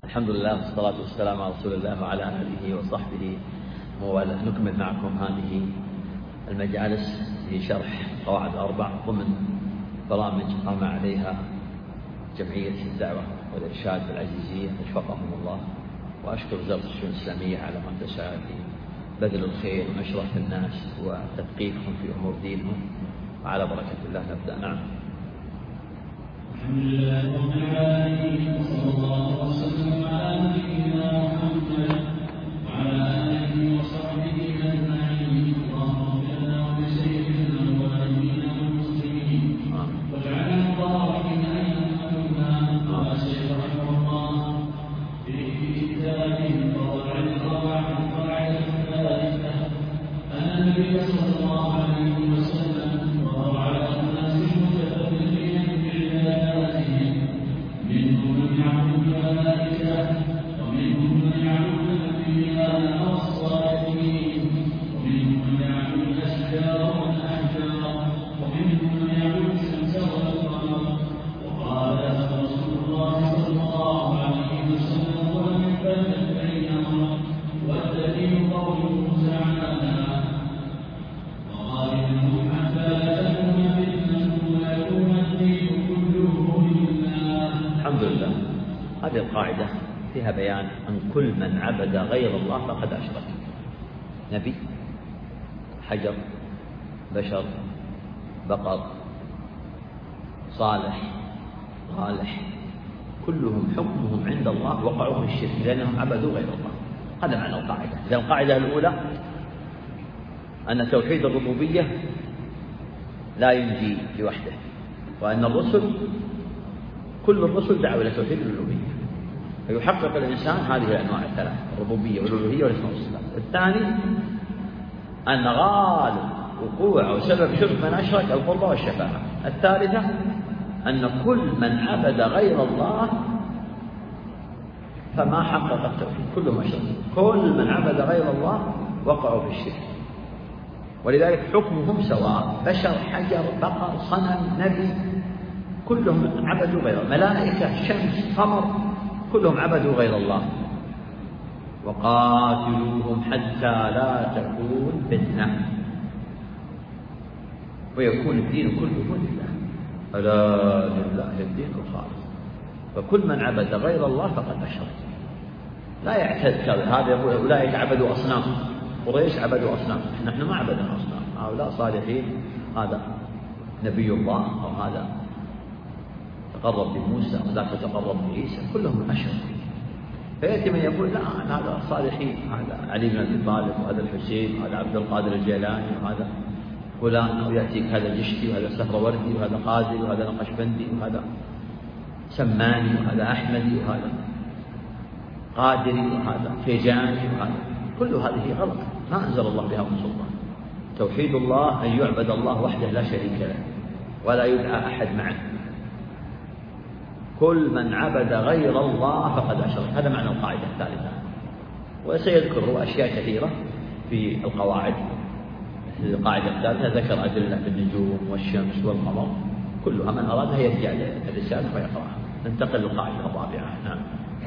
الحمد لله والصلاة والسلام على رسول الله وعلى آله وصحبه وموالاه. نكمل معكم هذه المجالس في شرح قواعد الأربع ضمن برامج قام عليها جمعية الدعوة والإرشاد بالعزيزية وفقهم الله، وأشكر وزارة الشؤون الإسلامية على ما تسعى في بذل الخير ونشره الناس وتثقيفهم في أمور دينهم، وعلى بركة الله نبدأ. نعم. الحمد لله رب العالمين، وصلى الله وسلم على نبينا محمد وعلى آله وصحبه أجمعين. اللهم اغفر لنا ولسيدنا والوالدين والمسلمين واجعلنا الرحمين أئمتنا. قال الشيخ رحمه الله في كتابه القواعد الثالثة أن النبي صلى الله عليه وسلم مر على الناس متفرقين بعباداتهم، منهم من يعبد الملائكة ومنهم من يعبد الأنبياء والصالحين ومنهم من يعبد الأشجار والأحجار ومنهم من يعبد الشمس والقمر. وقال رسول الله صلى الله عليه وسلم: ومن فرق بينهم والدليل قوله تعالى: وقال منهم حتى لا تكون فتنة ويكون الدين كله لله. الحمد لله. هذه القاعدة فيها بيان أن كل من عبد غير الله فقد أشرك. نبي، حجر، بشر، بقر، صالح، صالح، كلهم حكمهم عند الله وقعوا في الشرك لأنهم عبدوا غير الله. هذا معنى القاعدة. إذا القاعدة الأولى أن توحيد الربوبية لا ينجي لوحده، وأن الرسل كل الرسل دعوا إلى توحيد الربوبية، فيحقق الإنسان هذه الأنواع الثلاث: الربوبية والألوهية والأسماء والصفات. الثاني أن غالب وقوع أو سبب شرك من أشرك القربة والشفاعة. الثالثة أن كل من عبد غير الله فما حقق التوحيد، كلهم أشرك. كل من عبد غير الله وقعوا في الشرك، ولذلك حكمهم سواء: بشر، حجر، بقر، صنم، نبي، كلهم عبدوا غير الله. ملائكة، شمس، قمر، كلهم عبدوا غير الله. وقاتلوهم حتى لا تكون فتنة ويكون الدين كله لله، ألا لله الدين الخالص. فكل من عبد غير الله فقد أشرك. لا يعتد هذا يقول أولئك عبدوا أصنام، قريش عبدوا أصنام، نحن ما عبدنا أصنام، هؤلاء صالحين، هذا نبي الله أو هذا تقرب بموسى وذاك تقرب بعيسى، كلهم أشرك. فيأتي من يقول لا هذا صالحين، هذا علي بن أبي طالب وهذا الحسين وهذا عبد القادر الجيلاني وهذا فلان، أو يأتيك هذا الجشتي وهذا سهروردي وهذا قاضي وهذا نقشبندي وهذا سماني وهذا أحمدي وهذا قادري وهذا فيجاني وهذا، كل هذه غلط، ما أنزل الله بها من سلطان. توحيد الله أن يعبد الله وحده لا شريك له ولا يدعى أحد معه. كل من عبد غير الله فقد أشرك. هذا معنى القاعدة الثالثة. وسيذكر أشياء كثيرة في القواعد. القاعدة الثالثة ذكر أدلة في النجوم والشمس والقمر، كلها من أرادها يرجع للرسالة ويقرأها. ننتقل للقاعدة الرابعة. نعم.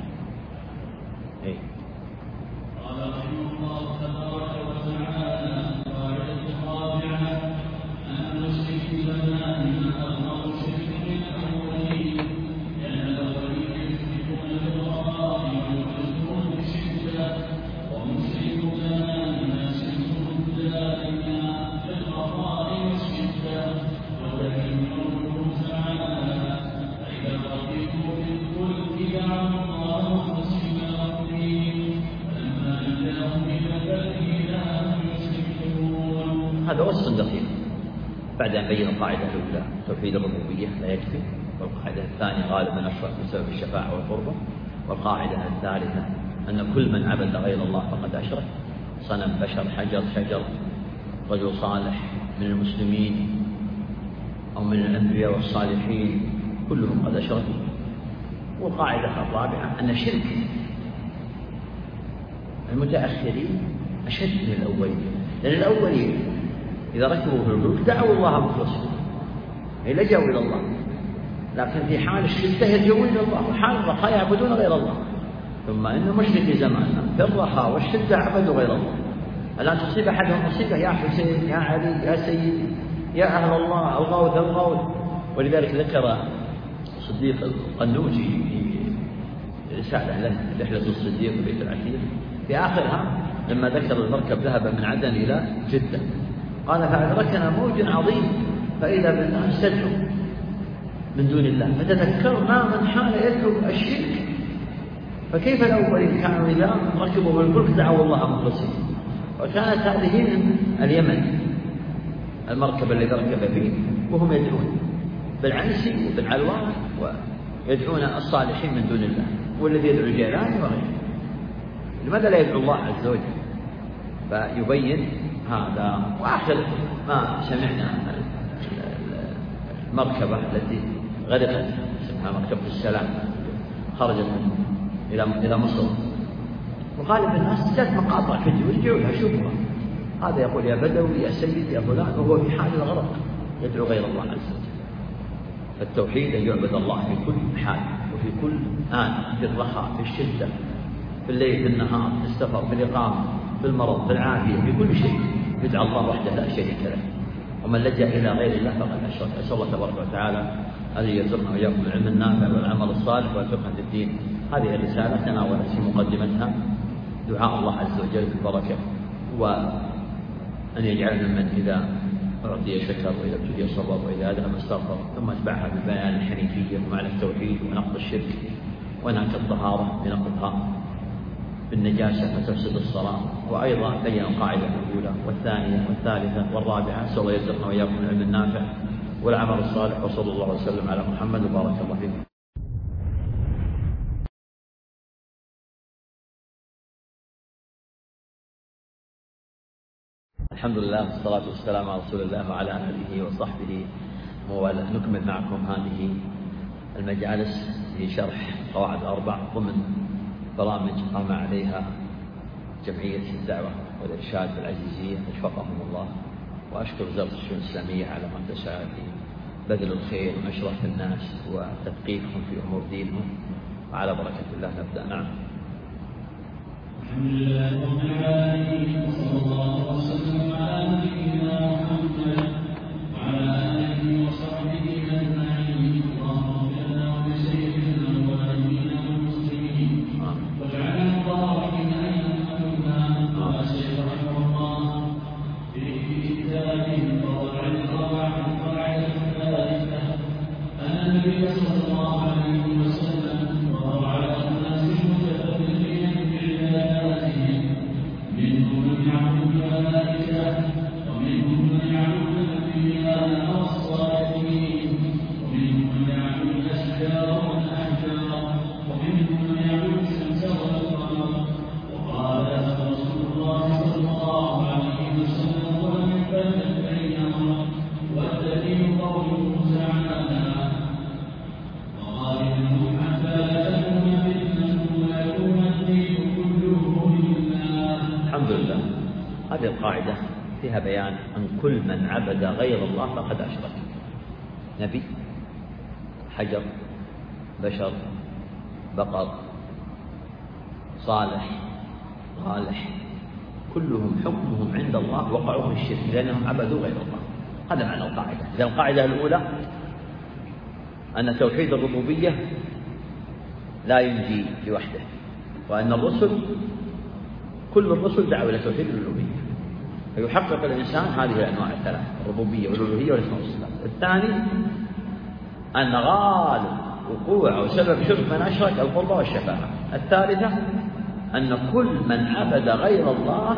قال رحمه الله تبارك وتعالى: القاعدة الرابعة أن المشرك زمان أغلب شرك الأولين، لأن الأولين يشركون بالرخاء ويعتزون بالشدة، ومشرك زمان شركهم دائما في الرخاء والشدة. ودليل قوله تعالى: فإذا ركبوا في الفلك دعوا الله مخلصين له الدين فلما نجاهم إلى البر إذا هم يشركون. هذا وصف دقيق بعد أن بين القاعدة الأولى توحيد الربوبية لا يكفي، والقاعدة الثانية غالبا أشرك بسبب الشفاعة والقربة، والقاعدة الثالثة أن كل من عبد غير الله فقد أشرك. صنم، بشر، حجر، شجر، رجل صالح من المسلمين أو من الأنبياء والصالحين، كلهم قد أشركوا. والقاعدة الرابعة أن شرك المتأخرين أشد من الأولين، لأن الأولين إذا ركبوا في الفلك دعوا الله مخلصين، أي لجأوا إلى الله، لكن في حال الشدة يلجؤون إلى الله، وحال الرخاء يعبدون غير الله. ثم إن مشركي زماننا في الرخاء والشدة عبدوا غير الله. الآن تصيب أحدهم مصيبة يا حسين يا علي يا سيدي يا أهل الله الغوث الغوث. ولذلك ذكر الصديق القنوجي في رسالة له رحلة الصديق وبيت العتيق في آخرها لما ذكر المركب ذهب من عدن إلى جدة قال فأدركنا موج عظيم فإذا بالناس تدعو من دون الله فتذكرنا من حال يدعو الشرك. فكيف الأولين كانوا إذا ركبوا بالفلك دعوا الله مخلصين. وكانت هذه من اليمن المركب الذي ركب فيه وهم يدعون بالعنسي وبالعلوان ويدعون الصالحين من دون الله والذي يدعو الجيلاني وغيره. لماذا لا يدعو الله عز وجل؟ فيبين هذا. وآخر ما سمعنا المركبة التي غرقت اسمها مركبة السلام خرجت إلى مصر وغالب الناس جاءت مقاطع فيديو يرجعوا لها شوفها هذا يقول يا بدوي يا سيدي يا فلان وهو في حال الغرق يدعو غير الله عز وجل. فالتوحيد أن يعبد الله في كل حال وفي كل آن في الرخاء في الشدة في الليل في النهار في السفر في الإقامة في المرض في العافية في كل شيء يدعى الله وحده لا شريك له. ومن لجأ إلى غير الله فقد أشرك. أسأل الله تبارك وتعالى أن يرزقنا وإياكم العلم النافع والعمل الصالح والفقه في الدين. هذه الرسالة تناولت في مقدمتها دعاء الله عز وجل بالبركة وأن يجعلنا من إذا أعطي شكر وإذا ابتلي صبر وإذا أدعم استغفر ثم اتبعها ببيان الحنيفية ومعنى التوحيد ونقض الشرك ونهك الطهارة بنقضها بالنجاسة فتفسد الصلاة. وأيضا بين القاعدة الأولى والثانية والثالثة والرابعة. أسأل الله يرزقنا وإياكم العلم النافع والعمل الصالح وصلى الله وسلم على محمد وبارك الله فيكم. الحمد لله والصلاة والسلام على رسول الله وعلى آله وصحبه وموالاه. نكمل معكم هذه المجالس في شرح قواعد الأربع ضمن برامج قام عليها جمعية الدعوة والإرشاد بالعزيزية وفقهم الله. وأشكر وزارة الشؤون الإسلامية على ما تسعى في بذل الخير ونشره الناس وتثقيفهم في أمور دينهم. وعلى بركة الله نبدأ. نعم. الحمد لله رب العالمين وصلى الله وسلم على نبينا محمد وعلى آله وصحبه أجمعين. اللهم اغفر لنا ولسيدنا والمؤمنين والمسلمين واجعلنا الظالمين أئمة. قال الشيخ رحمه الله في كتابه قواعد القاعدة الثالثة أن النبي صلى الله عليه وسلم وهو على الناس متفرقين بعباداتهم منهم من يعبد الملائكة ومنهم من يعبد الأنبياء والصالحين ومنهم من يعبد الأشجار والأحجار ومنهم من يعبد الشمس والقمر. وقال رسول الله صلى الله عليه وسلم ومن فرق بينهم والدليل قوله تعالى وقال منهم حتى لا تكون فتنة ويكون الدين كله لله. الحمد لله. هذه القاعدة فيها بيان أن كل من عبد غير الله فقد أشرك. نبي حجر بشر بقر صالح صالح كلهم حكمهم عند الله وقعوا في الشرك لأنهم عبدوا غير الله. هذا معنى القاعدة. إذن القاعدة الأولى أن توحيد الربوبية لا ينجي لوحده وأن الرسل كل الرسل دعوا إلى توحيد الربوبية فيحقق الإنسان هذه الأنواع الثلاث الربوبية والألوهية والأسماء والصفات. الثاني أن غالب وقوع وسبب شرك من أشرك القربة والشفاعة. الثالثة أن كل من عبد غير الله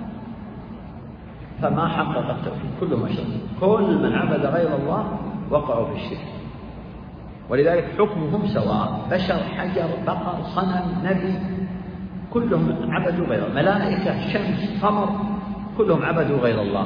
فما حقق التوحيد كل ما شرك. كل من عبد غير الله وقعوا في الشرك. ولذلك حكمهم سواء بشر حجر بقر صنم نبي كلهم عبدوا غير الله. ملائكة شمس قمر كلهم عبدوا غير الله.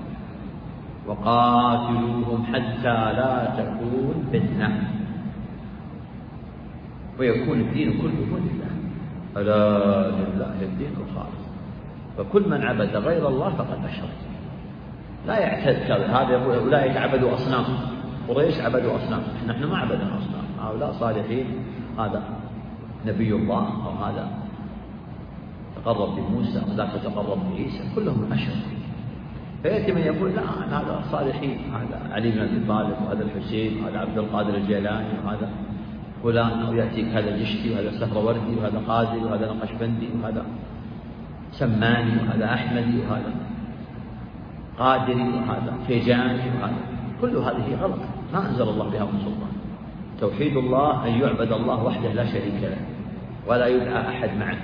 وقاتلوهم حتى لا تكون فتنة ويكون الدين كله لله. ألا لله الدين الخالص. فكل من عبد غير الله فقد أشرك. لا يعتد هذا يقول أولئك عبدوا أصنام. قريش عبدوا أصنام. نحن ما عبدنا أصنام. هؤلاء صالحين. هذا نبي الله أو هذا تقرب بموسى وذاك تقرب بعيسى، كلهم أشرف. فيأتي من يقول لا هذا صالحين، هذا علي بن أبي طالب وهذا الحسين وهذا عبد القادر الجيلاني وهذا فلان، أو يأتيك هذا الجشتي وهذا السهروردي وهذا قاضي وهذا نقشبندي وهذا سماني وهذا أحمدي وهذا قادري وهذا فيجاني وهذا، كل هذه غلط، ما أنزل الله بها من سلطان. توحيد الله أن يعبد الله وحده لا شريك له ولا يدعى أحد معه.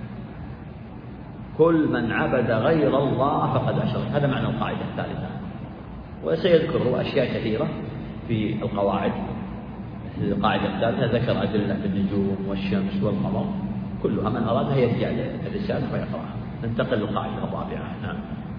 كل من عبد غير الله فقد أشرك، هذا معنى القاعدة الثالثة. وسيذكر أشياء كثيرة في القواعد. مثل القاعدة الثالثة ذكر أدلة بالنجوم والشمس والقمر، كلها من أرادها يرجع للرسالة ويقرأها. ننتقل للقاعدة الرابعة. نعم.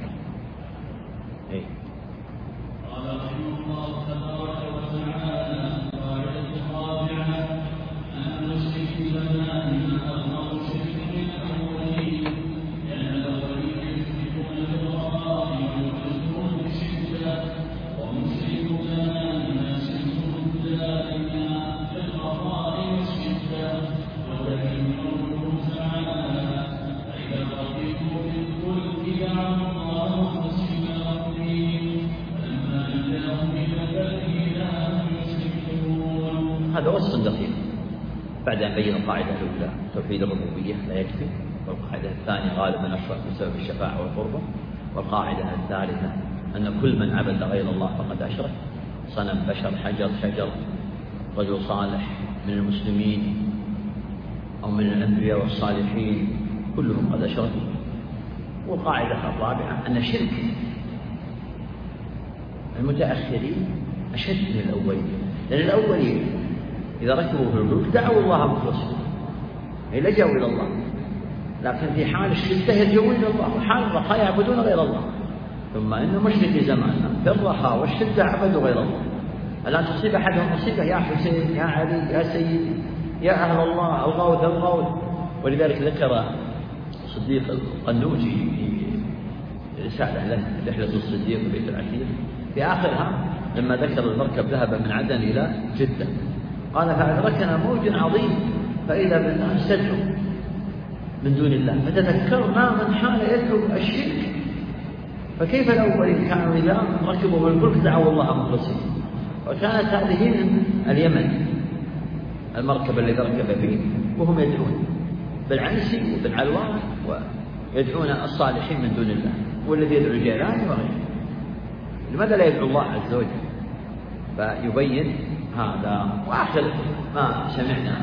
قال رحمه الله تبارك وتعالى: القاعدة الرابعة أن المشرك بالله أغلظ شرك من الأولين، لأن الأولين يشركون بالغرائب ويشركون بالشدة، ومشرك زماننا شركهم دائما بالغرائب والشدة. ولكن قوله تعالى: فإذا رضيتم بالفلك دعوا الله مخلصين له الدين فلما نجاهم إلى البر إذا هم يشركون. هذا وصف دقيق بعد أن بين القاعدة الأولى توحيد الربوبية لا يكفي، والقاعدة الثانية غالبا أشرك بسبب الشفاعة والقربة، والقاعدة الثالثة أن كل من عبد غير الله فقد أشرك، صنم، بشر، حجر، شجر، رجل صالح من المسلمين أو من الأنبياء والصالحين كلهم قد أشركوا. والقاعدة الرابعة أن شرك المتأخرين أشد من الأولين، لأن الأولين إذا ركبوا في الفلك دعوا الله مخلصين، أي لجأوا إلى الله، لكن في حال الشدة يلجؤون إلى الله، وحال الرخاء يعبدون غير الله. ثم إن مشركي زماننا في الرخاء والشدة عبدوا غير الله. الآن تصيب أحدهم مصيبة يا حسين يا علي يا سيدي يا أهل الله الغوث الغوث. ولذلك ذكر الصديق القنوجي في رسالة له رحلة الصديق بيت العتيق في آخرها لما ذكر المركب ذهب من عدن إلى جدة، قال: فأدركنا موج عظيم فإذا بالناس تدعو من دون الله، فتذكرنا من حال يدعو الشرك، فكيف الأولين كانوا إذا ركبوا بالفلك دعوا الله مخلصين. وكانت هذه من اليمن المركب الذي ركب فيه، وهم يدعون بالعنسي وبالعلوان ويدعون الصالحين من دون الله، والذي يدعو الجيلاني وغيره. لماذا لا يدعو الله عز وجل؟ فيبين هذا. وآخر ما سمعنا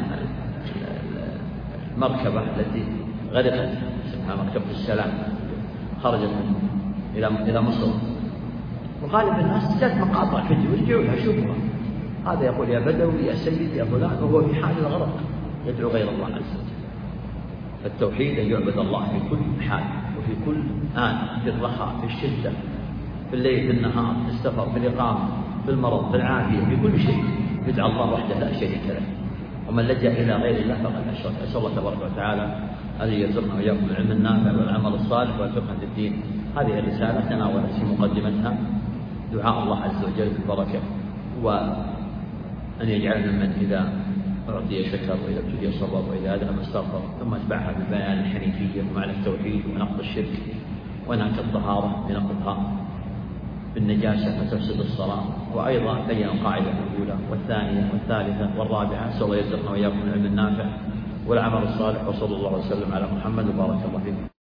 المركبة التي غرقت اسمها مركبة السلام خرجت إلى مصر، وغالب الناس جاءت مقاطع فيديو يرجعوا لها شوفوا، هذا يقول يا بدوي يا سيد يا فلان، وهو في حال الغرق يدعو غير الله عز وجل. فالتوحيد أن يعبد الله في كل حال وفي كل آن، في الرخاء في الشدة في الليل في النهار في السفر في الإقامة في المرض في العافية في كل شيء يدعى الله وحده لا شريك له. ومن لجأ إلى غير الله فقد أشرك. أسأل الله تبارك وتعالى أن يرزقنا وإياكم العلم النافع والعمل الصالح والفقه في الدين. هذه الرسالة تناولت في مقدمتها دعاء الله عز وجل بالبركة، وأن يجعلنا من إذا أعطي شكر وإذا ابتلي صبر وإذا أدهم استغفر، ثم أتبعها ببيان الحنيفية ومعنى التوحيد ونقض الشرك ونهك الطهارة بنقضها بالنجاسة فتفسد الصلاة. وأيضا بين القاعدة الأولى والثانية والثالثة والرابعة. أسأل الله يرزقنا وإياكم العلم النافع والعمل الصالح، وصلى الله وسلم على محمد وبارك الله فيكم.